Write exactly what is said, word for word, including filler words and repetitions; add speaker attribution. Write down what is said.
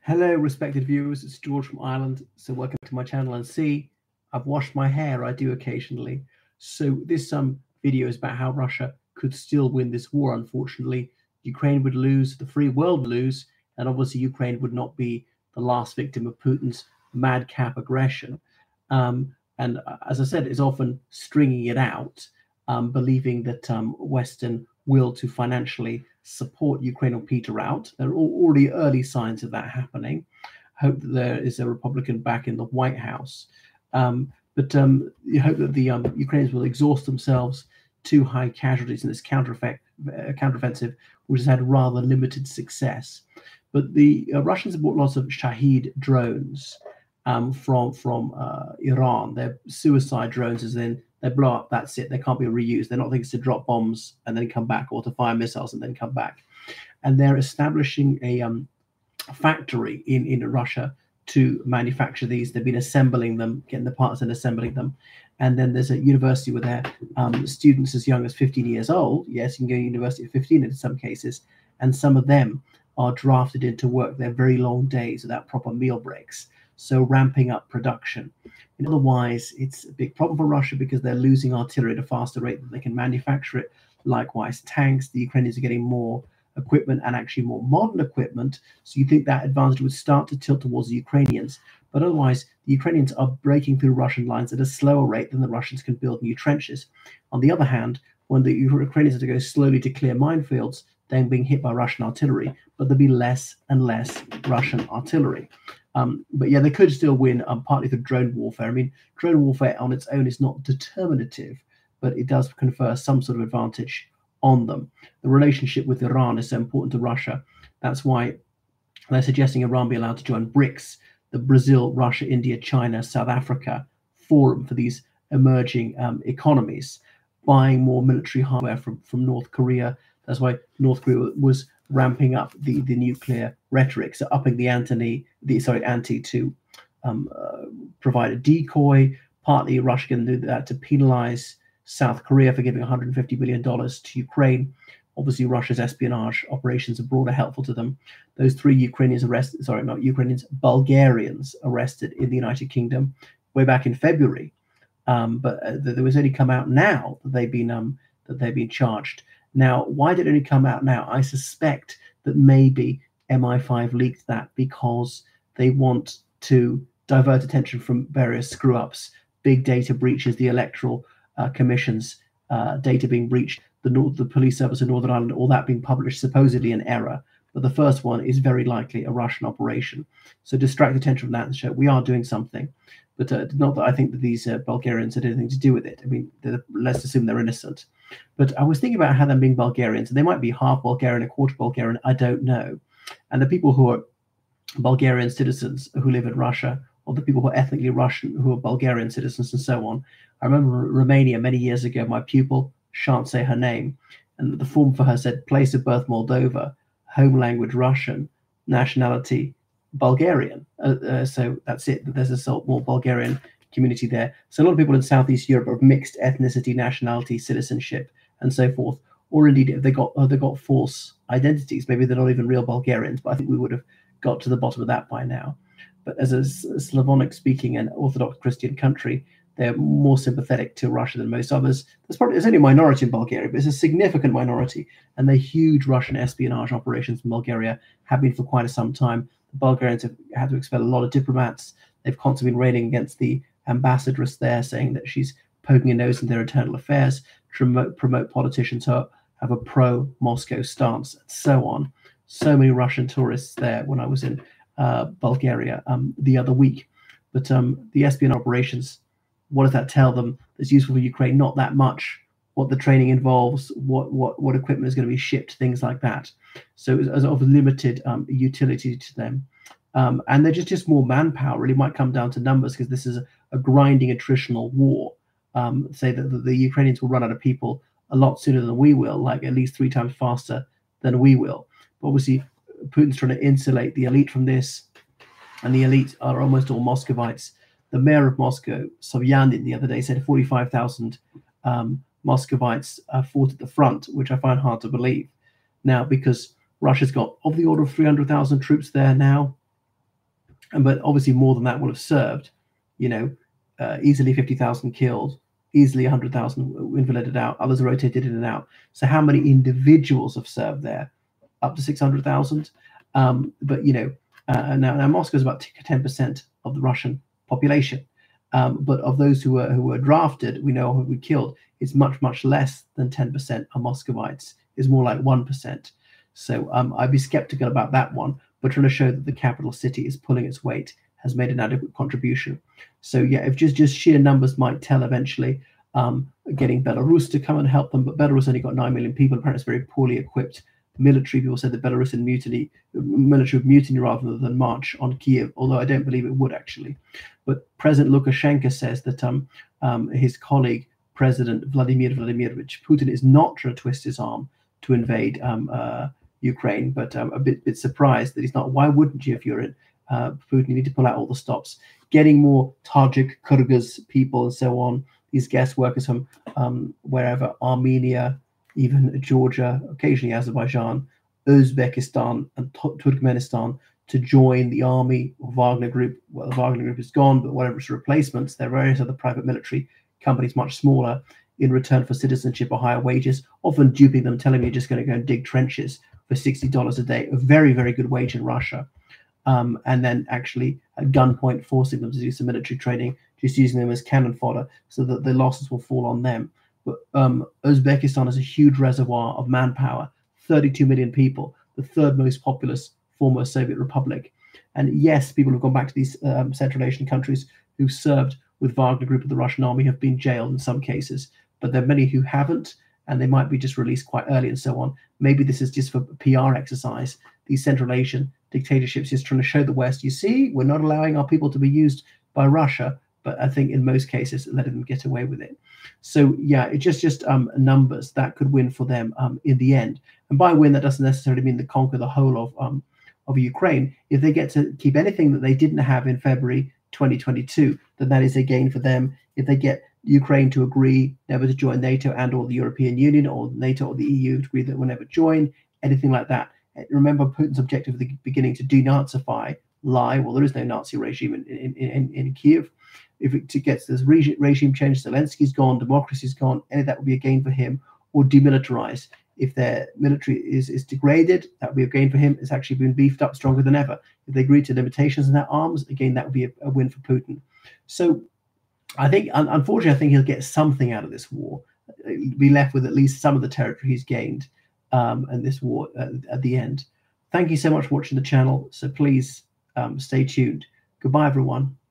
Speaker 1: Hello, respected viewers. It's George from Ireland. So welcome to my channel. And see, I've washed my hair. I do occasionally. So this um video is about how Russia could still win this war. Unfortunately, Ukraine would lose, the free world would lose, and obviously Ukraine would not be the last victim of Putin's madcap aggression. Um, and uh, as I said, is often stringing it out, um, believing that um, Western will to financially support Ukraine will peter out. There are already early signs of that happening. Hope that there is a Republican back in the White House. Um, but um, you hope that the um, Ukrainians will exhaust themselves to high casualties in this counter uh, counteroffensive, which has had rather limited success. But the uh, Russians have bought lots of Shahed drones um, from from uh, Iran. They're suicide drones, as in they blow up, that's it. They can't be reused. They're not things to drop bombs and then come back, or to fire missiles and then come back. And they're establishing a um, factory in, in Russia to manufacture these. They've been assembling them, getting the parts and assembling them. And then there's a university where they're um, students as young as fifteen years old. Yes, you can go to university at fifteen in some cases. And some of them are drafted into work. They're very long days without proper meal breaks. So ramping up production. And otherwise, it's a big problem for Russia because they're losing artillery at a faster rate than they can manufacture it. Likewise, tanks. The Ukrainians are getting more equipment and actually more modern equipment. So you think that advantage would start to tilt towards the Ukrainians. But otherwise, the Ukrainians are breaking through Russian lines at a slower rate than the Russians can build new trenches. On the other hand, when the Ukrainians have to go slowly to clear minefields, they're being hit by Russian artillery, but there'll be less and less Russian artillery. Um, but yeah, they could still win, um, partly through drone warfare. I mean, drone warfare on its own is not determinative, but it does confer some sort of advantage on them. The relationship with Iran is so important to Russia. That's why they're suggesting Iran be allowed to join BRICS, the Brazil, Russia, India, China, South Africa forum for these emerging um, economies, buying more military hardware from, from North Korea. That's why North Korea was ramping up the, the nuclear rhetoric, so upping the ante, the sorry ante to um, uh, provide a decoy. Partly Russia can do that to penalize South Korea for giving one hundred fifty billion dollars to Ukraine. Obviously, Russia's espionage operations abroad are helpful to them. Those three Ukrainians arrested, sorry, not Ukrainians, Bulgarians arrested in the United Kingdom way back in February. Um, but uh, there was only come out now that they've been um, that they've been charged. Now, why did it only come out now? I suspect that maybe M I five leaked that because they want to divert attention from various screw-ups, big data breaches, the electoral uh, commission's uh, data being breached, the, North, the police service of Northern Ireland, all that being published supposedly in error. But the first one is very likely a Russian operation. So distract attention from that and show we are doing something. But uh, not that I think that these uh, Bulgarians had anything to do with it. I mean, let's assume they're innocent. But I was thinking about how them being Bulgarians, and they might be half Bulgarian, a quarter Bulgarian, I don't know. And the people who are Bulgarian citizens who live in Russia, or the people who are ethnically Russian who are Bulgarian citizens and so on. I remember Romania many years ago, my pupil, shan't say her name, and the form for her said place of birth Moldova, home language Russian, nationality Bulgarian. Uh, uh, so that's it. There's a sort more Bulgarian community there. So a lot of people in Southeast Europe are of mixed ethnicity, nationality, citizenship, and so forth. Or indeed, if they got uh, they got false identities, maybe they're not even real Bulgarians. But I think we would have got to the bottom of that by now. But as a Slavonic-speaking and Orthodox Christian country, they're more sympathetic to Russia than most others. There's probably there's only a minority in Bulgaria, but it's a significant minority. And the huge Russian espionage operations in Bulgaria have been for quite some time. The Bulgarians have had to expel a lot of diplomats. They've constantly been railing against the ambassadress there, saying that she's poking a nose in their internal affairs, to promote, promote politicians who have a pro-Moscow stance, and so on. So many Russian tourists there when I was in uh, Bulgaria um, the other week. But um, the espionage operations, what does that tell them that's useful for Ukraine? Not that much. What the training involves, what what what equipment is going to be shipped, things like that. So it's of limited um, utility to them. Um, and they're just, just more manpower. Really might come down to numbers because this is a, a grinding attritional war. Um, say that the, the Ukrainians will run out of people a lot sooner than we will, like at least three times faster than we will. But obviously, Putin's trying to insulate the elite from this, and the elite are almost all Muscovites. The mayor of Moscow, Sobyanin, the other day said forty-five thousand um, Muscovites uh, fought at the front, which I find hard to believe now because Russia's got of the order of three hundred thousand troops there now. and but obviously more than that will have served. You know, uh, easily fifty thousand killed, easily one hundred thousand invalided out, others rotated in and out. So how many individuals have served there? Up to six hundred thousand. Um, but, you know, uh, now, now Moscow is about ten percent of the Russian population. Um, but of those who were who were drafted, we know who we killed, it's much, much less than ten percent are Muscovites. It's more like one percent. So um, I'd be skeptical about that one, but trying to show that the capital city is pulling its weight has made an adequate contribution. So yeah, if just, just sheer numbers might tell eventually, um, getting Belarus to come and help them, but Belarus only got nine million people. Apparently it's very poorly equipped military. People said the Belarusian mutiny, military mutiny rather than march on Kiev, although I don't believe it would actually. But President Lukashenko says that um, um, his colleague, President Vladimir Vladimirovich Putin, is not trying to twist his arm to invade um, uh, Ukraine, but um, a bit, bit surprised that he's not. Why wouldn't you if you're in uh, Putin? You need to pull out all the stops. Getting more Tajik, Kyrgyz people and so on, these guest workers from um, wherever, Armenia, even Georgia, occasionally Azerbaijan, Uzbekistan, and Turkmenistan to join the army or Wagner Group. Well, the Wagner Group is gone, but whatever its replacements, there are various other private military companies, much smaller, in return for citizenship or higher wages, often duping them, telling them you're just going to go and dig trenches for sixty dollars a day, a very, very good wage in Russia. Um, and then actually at gunpoint forcing them to do some military training, just using them as cannon fodder so that the losses will fall on them. But um, Uzbekistan is a huge reservoir of manpower, thirty-two million people, the third most populous former Soviet republic. And yes, people who've gone back to these um, Central Asian countries who served with Wagner Group of the Russian army have been jailed in some cases, but there are many who haven't, and they might be just released quite early and so on. Maybe this is just for P R exercise. These Central Asian dictatorships just trying to show the West, you see, we're not allowing our people to be used by Russia, but I think in most cases, letting them get away with it. So yeah, it's just just um, numbers that could win for them um, in the end. And by win, that doesn't necessarily mean they conquer the whole of um, of Ukraine. If they get to keep anything that they didn't have in February twenty twenty-two, then that is a gain for them. If they get Ukraine to agree never to join NATO and or the European Union, or NATO or the E U to agree that we'll never join, anything like that. Remember Putin's objective at the beginning to denazify, lie, well, there is no Nazi regime in, in, in, in Kiev. If it gets this regime, regime change, Zelensky's gone, democracy's gone, any of that would be a gain for him, or demilitarize. If their military is, is degraded, that would be a gain for him. It's actually been beefed up stronger than ever. If they agree to limitations in their arms, again, that would be a, a win for Putin. So I think, unfortunately, I think he'll get something out of this war, be left with at least some of the territory he's gained um, in this war uh, at the end. Thank you so much for watching the channel. So please um, stay tuned. Goodbye, everyone.